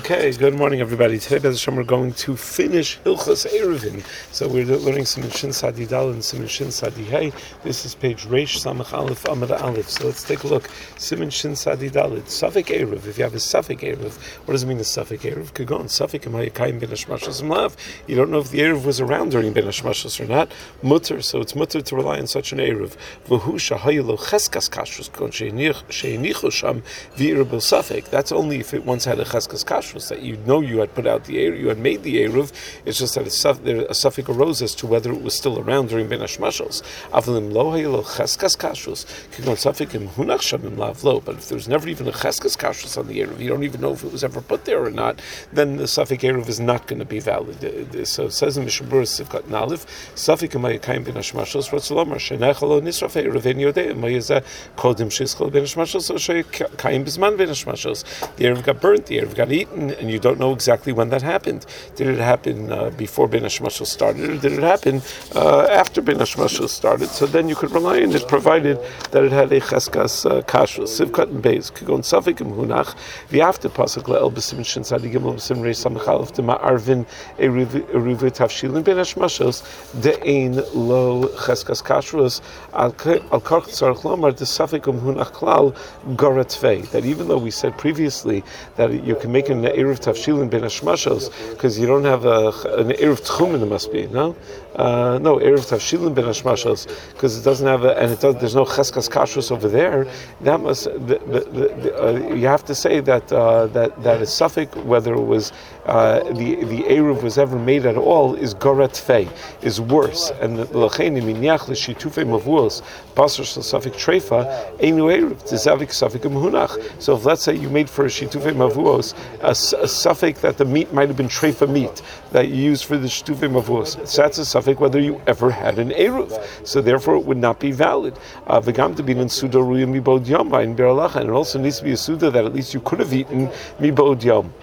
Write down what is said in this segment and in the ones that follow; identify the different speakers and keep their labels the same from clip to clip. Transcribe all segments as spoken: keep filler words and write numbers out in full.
Speaker 1: Okay, good morning, everybody. Today, Bez Hashem, we're going to finish Hilchos Eruvin. So we're learning Siman Shin Sadi Dal and Siman Shin Sadi Hey. This is page Reish Samach Aleph Amud Aleph. So let's take a look. Siman Shin Sadi Dal. Safek Eruv. If you have a Safek Eruv, what does it mean a Safek Eruv? Could go on Safek Amayakayim Ben Hashmashos Mlav. You don't know if the Eruv was around during Ben Hashmashos or not. Mutter. So it's mutter to rely on such an Eruv. V'hu shahayilo cheskas kashrus kon sheinichu sham v'irabel Safek. That's only if it once had a cheskas kashrus. That you know you had put out the Eruv, you had made the Eruv. It's just that a suffix arose as to whether it was still around during Ben Hashmashos. Avlim lo haylo cheskas kashrus kigon suffix im hunach shamim lav lo. But if there's never even a cheskas kashrus on the Eruv, you don't even know if it was ever put there or not, then the suffix Eruv is not going to be valid. So it says in Mishabura Sivkat Nalif, suffix amayakayim Ben Hashmashos rotzolomar shenechalo nisraf Eruv en yodei mayezeh kodim shischol Ben Hashmashos o shekayim bizman Ben Hashmashos. The Eruv got burnt, the Eruv got eaten, and you don't know exactly when that happened. Did it happen uh, before Ben Hashmashos started, or did it happen uh, after Ben Hashmashos started? So then you could rely on it, provided that it had a cheskas uh, kashrus. Sivkat and beis kigon safik im hunach v'after pasuk le'el b'simin shin tzadi gimel b'simin reis samachalef dema arvin eruv tavshilin Ben Hashmashos de'ein lo cheskas kashrus al karch tzarich lomar the safik im hunach klal goratvei. That even though we said previously that you can make an Eruv Tavshilin Ben Hashmashos because you don't have a, an Eruv Tchumen, it must be, no? Uh, no, Eruv Tavshilin Ben Hashmashos because it doesn't have a, and it does, there's no Cheskas Kashrus over there. That must, the, the, the, uh, you have to say that uh, that that is suffix, whether it was uh, the the Eruv was ever made at all, is Goret Fei, is worse. And the L'chein Miniach L'shitufei Mavuos Pasur Suffix Treifa Einu Eruv Tzavik Suffix Mhunach. So if let's say you made for a Shitufei Mavuos a, a suffix that the meat might have been treifa meat that you used for the Shitufei Mavuos, so that's a suffix whether you ever had an Eruv. So therefore it would not be valid. V'gam to be in Suda Ruya Mibod Yom in Beralacha, and it also needs to be a Suda that at least you could have eaten Mibod Yom.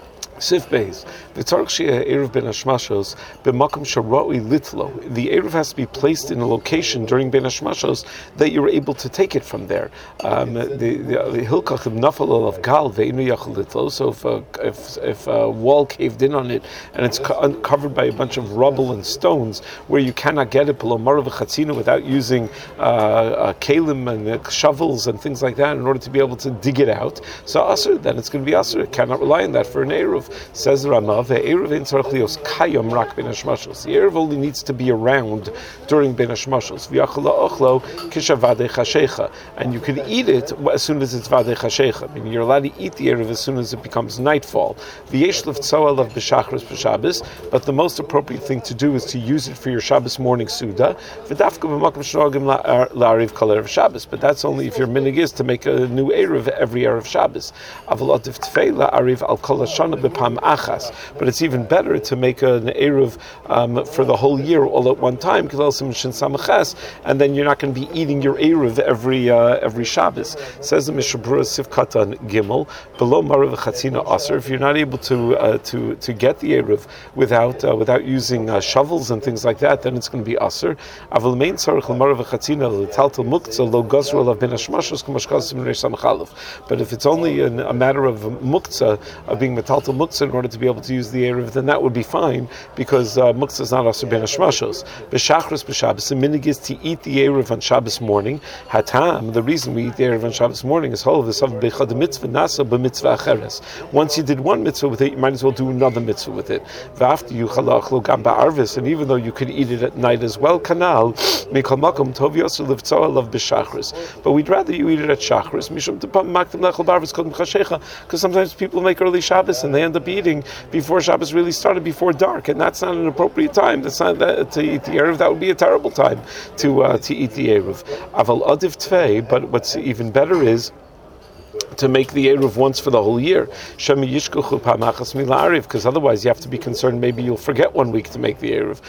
Speaker 1: Sif Beis, the Tarek Shia Eruv Ben Hashmashos, B'makom Sharoi Litlo. The Eruv has to be placed in a location during Ben Hashmashos that you're able to take it from there. Um, the the Hilkach Nafal of Gal Ve'inu Yachal Litlo. So if a, if if a wall caved in on it and it's co- covered by a bunch of rubble and stones where you cannot get it below Marav Chatzina without using uh, uh, kalim and uh, shovels and things like that in order to be able to dig it out, so Asr, then it's going to be Asr. It cannot rely on that for an Eruv. Says the Rama, ve'eruv ein tzarich lios kayom rak ben hashmashos. The eruv only needs to be around during ben hashmashos. V'yachal la'ochlo kishavadei chashecha, and you can eat it as soon as it's vadei chashecha. I mean, you're allowed to eat the eruv as soon as it becomes nightfall. V'yesh leftzol of b'shachris b'Shabbos, but the most appropriate thing to do is to use it for your Shabbos morning suda. V'dafka b'makom shnogim la'ariv kol erev Shabbos, but that's only if your minig is to make a new eruv every erev Shabbos. Avalot if tfei la'ariv al kol hashana Pam achas, but it's even better to make an eruv um, for the whole year all at one time, and then you're not going to be eating your eruv every uh, every Shabbos. Says the Mishabura Sivkatan Gimel below Marav Chatzina Aser. If you're not able to uh, to to get the eruv without uh, without using uh, shovels and things like that, then it's going to be Aser. Aval main tzarich l'Marav Chatzina l'taltal muktzah lo gazru alav ben hashmashos k'mashkaz simrei samachalef. But if it's only an, a matter of muktzah of being metaltal muktzah in order to be able to use the Eruv, then that would be fine, because uh, muktzah is not asur ben hashmashos. B'shachris b'Shabbos, the minig is to eat the Eruv on Shabbos morning. Hatam, the reason we eat the Eruv on Shabbos morning is hol v'sav b'chad mitzvah nasa b'mitzvah acheres. Once you did one mitzvah with it, you might as well do another mitzvah with it. V'after you chalach gam ba'arvis, and even though you could eat it at night as well, kanal mikol makom tov yosur livtzoa lav b'shachris. But we'd rather you eat it at shachris, mishum tepam maktim lechol ba'arvis kodem chashecha, because sometimes people make early Shabbos and they end up eating before Shabbos really started, before dark, and that's not an appropriate time. That's not that, to eat the Eruv. That would be a terrible time to uh, to eat the Eruv. Aval adiv tvei, but what's even better is to make the Eruv once for the whole year, because otherwise you have to be concerned maybe you'll forget one week to make the Eruv.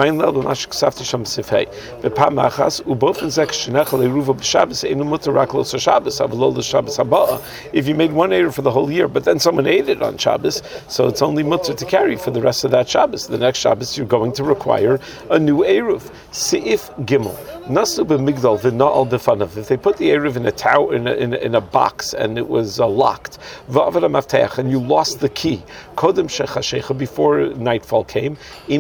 Speaker 1: If you made one Eruv for the whole year, but then someone ate it on Shabbos, so it's only mutter to carry for the rest of that Shabbos. The next Shabbos you're going to require a new Eruv. Seif Gimel. Nasu b'migdal v'na'al b'fanav. If they put the Eruv in a tower, in a, in a, in a box, and it was uh, locked. And you lost the key. Before nightfall came. If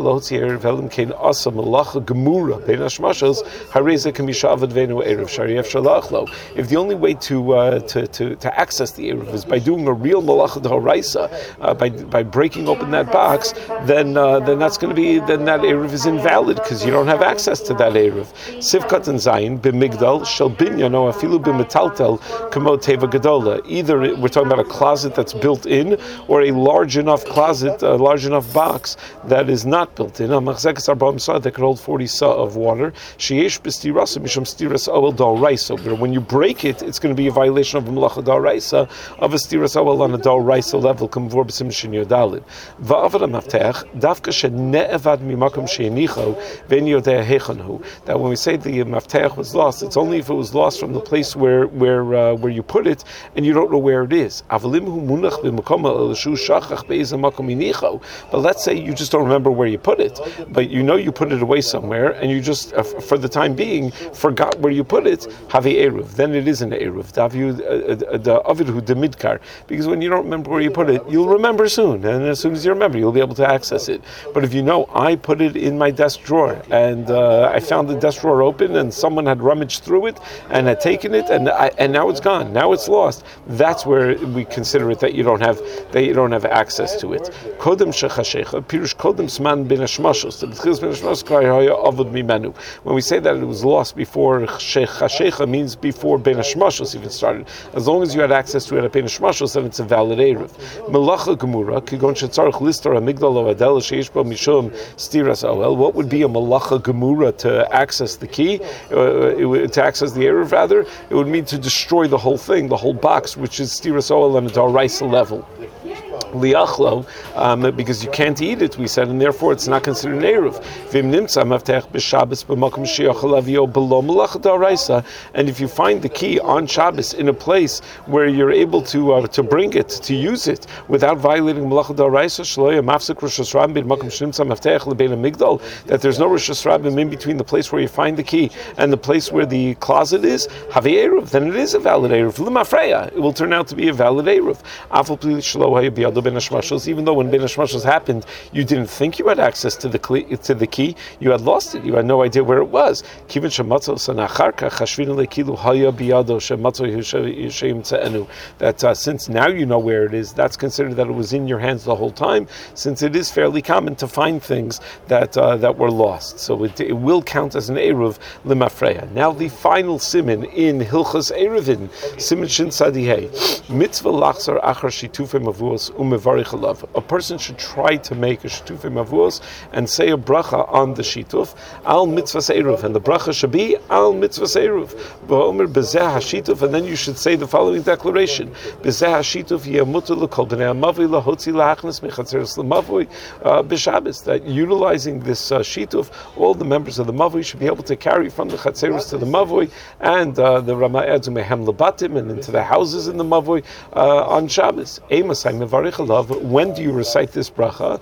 Speaker 1: the only way to uh, to, to to access the eruv is by doing a real malacha d'oraisa, uh, by by breaking open that box, then uh, then that's going to be then that eruv is invalid because you don't have access to that eruv. Sivkat and Zayin b'migdal shel binyan o afilu b'metaltel kamo teva gadola. Either we're talking about a closet that's built in, or a large enough closet, a large enough box that is not built in. A machzekas arba'im sa that could hold forty sa of water. Sheyesh b'stirasa misham stiras oel d'oraisa. But when you break it, it's going to be a violation of a malacha d'oraisa of a stiras oel on a d'oraisa level. Kamvor b'sim shin yodalid. Va'avad ha'maftech dafka shene'evad mimakom she'enicho ve'en yodeh hechanhu. That when we say the maftech was lost, it's only if it was lost from the place where where uh, where you put it and you don't know where it is. But let's say you just don't remember where you put it, but you know you put it away somewhere, and you just, uh, for the time being, forgot where you put it. Havi eruv, then it is an eruv. The avidhu demidkar, because when you don't remember where you put it, you'll remember soon, and as soon as you remember, you'll be able to access it. But if you know, I put it in my desk drawer, and uh, I found the desk drawer open, and someone had rummaged through it and had taken it, and I, and now it's gone, now it's lost. That's where we consider it that you don't have that you don't have access to it. Kodem shechashecha pirush kodem sman ben hashmashos. The b'tchilas ben hashmashos k'ray haya avod mimenu. When we say that it was lost before shechashecha, means before ben hashmashos even started. As long as you had access to it at ben hashmashos, then it's a valid eruv. Melacha gemura kigon shetzarich listar amigdal o adel sheish bo mishum stiras oel. What would be a melacha gemura to access the key, uh, it would, to access the eruv rather? It would mean to destroy the whole thing, the whole box, which is stiras oel on a d'oraisa level. Liachlo, um, because you can't eat it, we said, and therefore it's not considered an eruv. And if you find the key on Shabbos in a place where you're able to uh, to bring it, to use it, without violating malacha d'oraisa, that there's no Rosh Hashanah in between the place where you find the key and the place where the closet is, have eruv, then it is a valid eruv. Limafreya, it will turn out to be a valid eruv. Even though when Ben Hashmashos happened, you didn't think you had access to the to the key, you had lost it. You had no idea where it was. That uh, since now you know where it is, that's considered that it was in your hands the whole time, since it is fairly common to find things that uh, that were lost. So it, it will count as an eruv limafreya. Now the final siman in Hilchos Eruvin, siman shin sadihei, mitzvah lachzar achar shitufei mavuos umevarich alav. A person should try to make a shitufei mavuos and say a bracha on the shituf al mitzvah eruv, and the bracha should be al mitzvah eruv. V'omer bezeh hashituf, and then you should say the following declaration: bezeh hashituf yamutu lekol bnei hamavui lahotzi lahachnas mechatzeres lemavui b'Shabbos. That utilizing this uh, shituf, all the members of the mavui should be able to carry from the chatzeres to the mavui, and uh, the Rama adds mehem lebatim, and into the houses in the mavui uh, on Shabbos. When do you recite this bracha?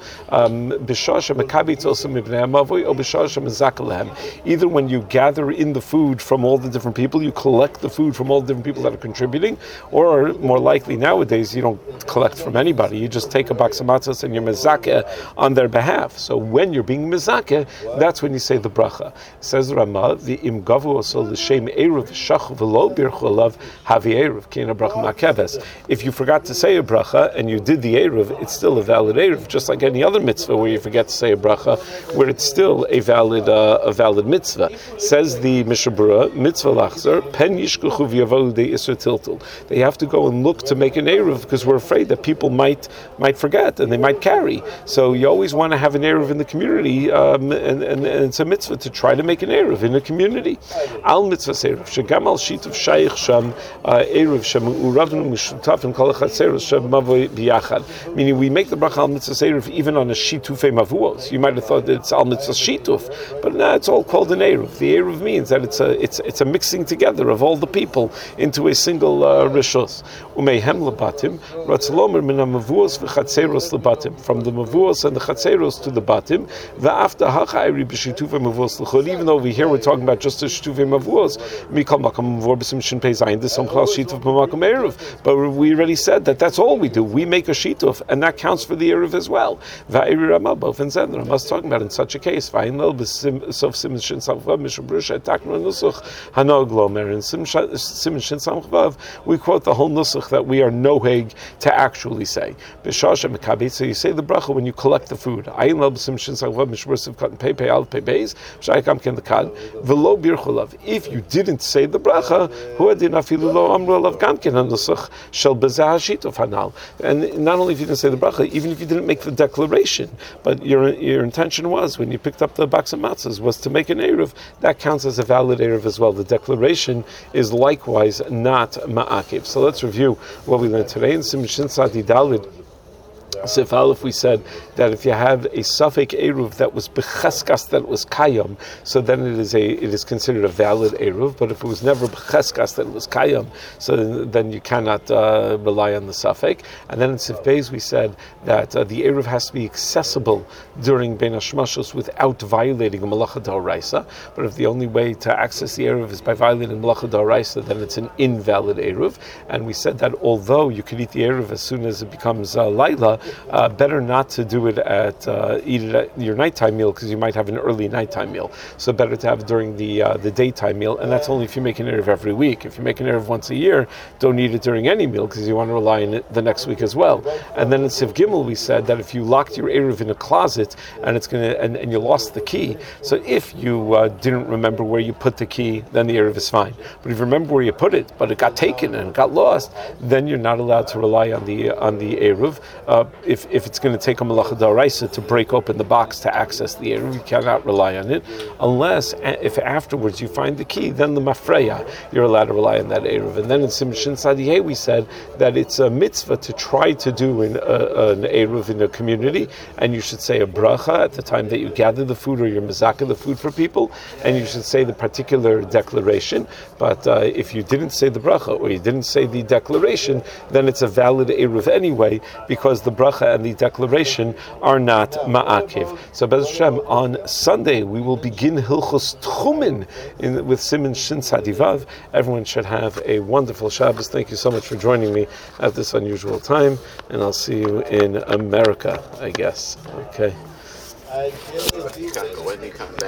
Speaker 1: Either when you gather in the food from all the different people, you collect the food from all the different people that are contributing, or more likely nowadays, you don't collect from anybody. You just take a box of matzahs and you're mezakeh on their behalf. So when you're being mezakeh, that's when you say the bracha. Says Rama, the im gavu also l'shem eruv shach v'lo birchu alav havi eruv kina bracha makeves. If you forgot to say a bracha and you did the eruv, it's still a valid eruv, just like any other mitzvah where you forget to say a bracha, where it's still a valid uh, a valid mitzvah. Says the Mishabura, mitzvah lachzer pen yishkuchu v'yavalu de isra tiltul. They have to go and look to make an eruv because we're afraid that people might might forget and they might carry. So you always want to have an eruv in the community, um, and, and, and it's a mitzvah to try to make an eruv in the community. Al mitzvah eruv shegam al shituf shayich sham eruv sham uravnu mishutaf and kol achatzeros sham mavoi biyach. yachad. Meaning we make the bracha al mitzvah eruv even on a shitufei mavuos. You might have thought that it's al mitzvah shituf, but no, it's all called an eruv. The eruv means that it's a it's it's a mixing together of all the people into a single uh, rishos. Umeihem lebatim ratzlomer min hamavuos v'chatzeros lebatim, from the mavuos and the chatzeros to the batim. Va'afta hachayri b'shitufei mavuos l'chol. Even though over here we're talking about just the shitufei mavuos, mikol makam mavur b'sim shin pei zayin. This some class shituf b'makom eruv. But we already said that that's all we do. We make a shituf, and that counts for the eruv as well. Va'iri Ramah both and Zed. Ramah is talking about in such a case. Va'in lel b'sim sof simin shin samchvav mishum brusha etaknu nusuch hanog lomer. In simin shin samchvav we quote the whole nusuch that we are noheg to actually say. B'shasha mekabit. So you say the bracha when you collect the food. Ayin lel b'sim shin samchvav mishum brusha kat pei pei al pei beis. Shayikam ken lekad v'lo birchulav. If you didn't say the bracha, hu adin afilu lo amru alav gam ken hanusuch shel bezah hashituf hanal. And not only if you didn't say the bracha, even if you didn't make the declaration, but your your intention was when you picked up the box of matzahs was to make an eruv, that counts as a valid eruv as well. The declaration is likewise not ma'akiv. So let's review what we learned today in Siman Shin Sadi Dalid. Sif Aleph, we said that if you have a suffix eruv that was becheskas, that was kayam, so then it is a it is considered a valid eruv. But if it was never becheskas, that it was kayam, so then you cannot uh, rely on the suffix. And then in Sif Beis we said that uh, the eruv has to be accessible during Bein Hashmashos without violating a malacha d'oraisa. But if the only way to access the eruv is by violating malacha d'oraisa, then it's an invalid eruv. And we said that although you could eat the eruv as soon as it becomes uh, laila, Uh, better not to do it at uh, eat it at your nighttime meal, because you might have an early nighttime meal. So better to have it during the uh, the daytime meal, and that's only if you make an eruv every week. If you make an eruv once a year, don't eat it during any meal, because you want to rely on it the next week as well. And then in Siv Gimel we said that if you locked your eruv in a closet and it's gonna and, and you lost the key, so if you uh, didn't remember where you put the key, then the eruv is fine. But if you remember where you put it, but it got taken and got lost, then you're not allowed to rely on the on the eruv. Uh, if if it's going to take a malacha d'oraisa to break open the box to access the eruv, you cannot rely on it, unless if afterwards you find the key, then the mafreya, you're allowed to rely on that eruv. And then in Siman Shin Sadiyeh we said that it's a mitzvah to try to do an, uh, an eruv in a community, and you should say a bracha at the time that you gather the food or you're mezakeh the food for people, and you should say the particular declaration. But uh, if you didn't say the bracha or you didn't say the declaration, then it's a valid eruv anyway, because the bracha and the declaration are not ma'akiv. So Bez Hashem, on Sunday we will begin Hilchos Tchumen in, with Siman Shin Sadi Vav. Everyone should have a wonderful Shabbos. Thank you so much for joining me at this unusual time, and I'll see you in America, I guess. Okay.